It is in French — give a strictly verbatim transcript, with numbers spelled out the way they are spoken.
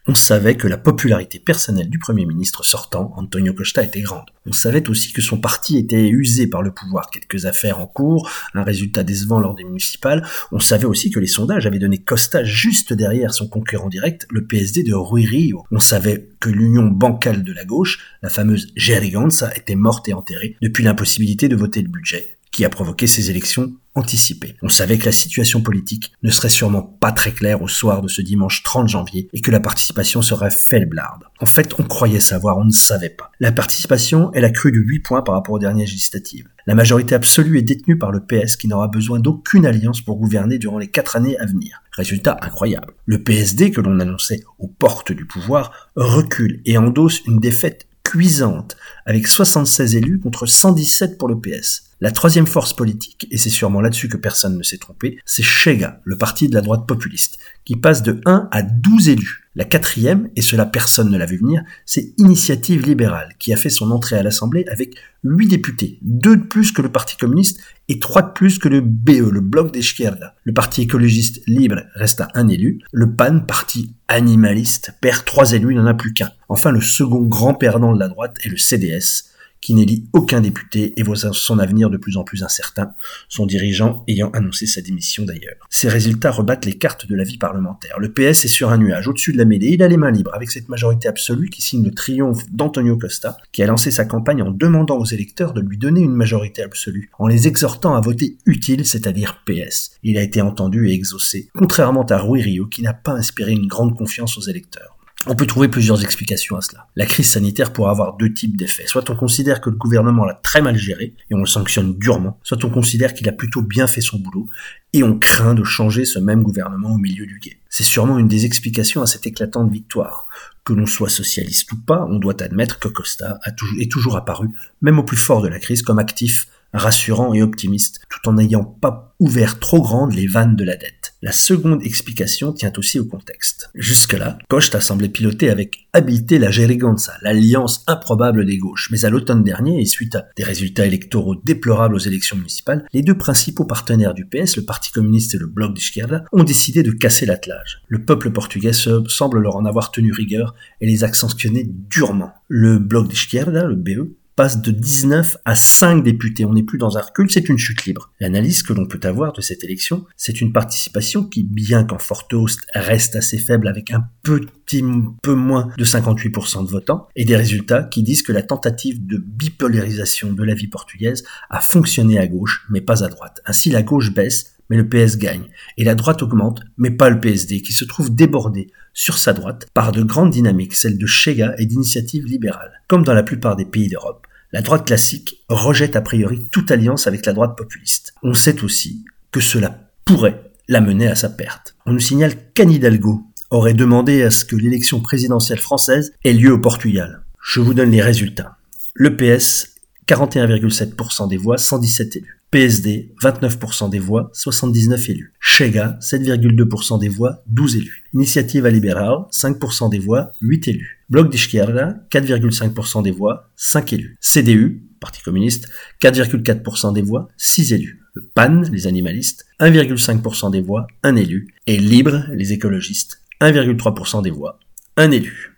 On savait que la popularité personnelle du Premier ministre sortant, Antonio Costa, était grande. On savait aussi que son parti était usé par le pouvoir, quelques affaires en cours, un résultat décevant lors des municipales. On savait aussi que les sondages avaient donné Costa juste derrière son concurrent direct, le P S D de Rui Rio. On savait que l'union bancale de la gauche, la fameuse Geringonça, était morte et enterrée depuis l'impossibilité de voter le budget, qui a provoqué ces élections anticipées. On savait que la situation politique ne serait sûrement pas très claire au soir de ce dimanche trente janvier et que la participation serait faiblarde. En fait, on croyait savoir, on ne savait pas. La participation, elle a cru de huit points par rapport aux dernières législatives. La majorité absolue est détenue par le P S qui n'aura besoin d'aucune alliance pour gouverner durant les quatre années à venir. Résultat incroyable. Le P S D, que l'on annonçait aux portes du pouvoir, recule et endosse une défaite cuisante, avec soixante-seize élus contre cent dix-sept pour le P S. La troisième force politique, et c'est sûrement là-dessus que personne ne s'est trompé, c'est Chega, le parti de la droite populiste, qui passe de un à douze élus. La quatrième, et cela personne ne l'a vu venir, c'est Initiative libérale, qui a fait son entrée à l'Assemblée avec huit députés, deux de plus que le Parti communiste et trois de plus que le B E, le Bloc d'Izquierda. Le Parti écologiste libre reste à un élu, le P A N, parti animaliste, perd trois élus, il n'en a plus qu'un. Enfin, le second grand perdant de la droite est le C D S, qui n'élit aucun député et voit son avenir de plus en plus incertain, son dirigeant ayant annoncé sa démission d'ailleurs. Ces résultats rebattent les cartes de la vie parlementaire. Le P S est sur un nuage, au-dessus de la mêlée, il a les mains libres, avec cette majorité absolue qui signe le triomphe d'Antonio Costa, qui a lancé sa campagne en demandant aux électeurs de lui donner une majorité absolue, en les exhortant à voter utile, c'est-à-dire P S. Il a été entendu et exaucé, contrairement à Rui Rio, qui n'a pas inspiré une grande confiance aux électeurs. On peut trouver plusieurs explications à cela. La crise sanitaire pourrait avoir deux types d'effets. Soit on considère que le gouvernement l'a très mal géré et on le sanctionne durement, soit on considère qu'il a plutôt bien fait son boulot et on craint de changer ce même gouvernement au milieu du gué. C'est sûrement une des explications à cette éclatante victoire. Que l'on soit socialiste ou pas, on doit admettre que Costa a toujours, est toujours apparu, même au plus fort de la crise, comme actif, rassurant et optimiste, tout en n'ayant pas ouvert trop grandes les vannes de la dette. La seconde explication tient aussi au contexte. Jusque-là, Costa semblait piloter avec habileté la Geringonça, l'alliance improbable des gauches. Mais à l'automne dernier, et suite à des résultats électoraux déplorables aux élections municipales, les deux principaux partenaires du P S, le Parti communiste et le Bloc d'Izquierda, ont décidé de casser l'attelage. Le peuple portugais semble leur en avoir tenu rigueur et les a sanctionnés durement. Le Bloc d'Izquierda, le B E, passe de dix-neuf à cinq députés. On n'est plus dans un recul, c'est une chute libre. L'analyse que l'on peut avoir de cette élection, c'est une participation qui, bien qu'en forte hausse, reste assez faible avec un petit peu moins de cinquante-huit pour cent de votants, et des résultats qui disent que la tentative de bipolarisation de la vie portugaise a fonctionné à gauche, mais pas à droite. Ainsi, la gauche baisse, mais le P S gagne, et la droite augmente, mais pas le P S D, qui se trouve débordé sur sa droite par de grandes dynamiques, celles de Chega et d'Initiative libérale. Comme dans la plupart des pays d'Europe, la droite classique rejette a priori toute alliance avec la droite populiste. On sait aussi que cela pourrait la mener à sa perte. On nous signale qu'Anne Hidalgo aurait demandé à ce que l'élection présidentielle française ait lieu au Portugal. Je vous donne les résultats. Le P S, quarante et un virgule sept pour cent des voix, cent dix-sept élus. P S D, vingt-neuf pour cent des voix, soixante-dix-neuf élus. Chega, sept virgule deux pour cent des voix, douze élus. Initiativa Liberal, cinq pour cent des voix, huit élus. Bloc d'Izquierda, quatre virgule cinq pour cent des voix, cinq élus. C D U, Parti communiste, quatre virgule quatre pour cent des voix, six élus. Le P A N, les animalistes, un virgule cinq pour cent des voix, un élu. Et Libre, les écologistes, un virgule trois pour cent des voix, un élu.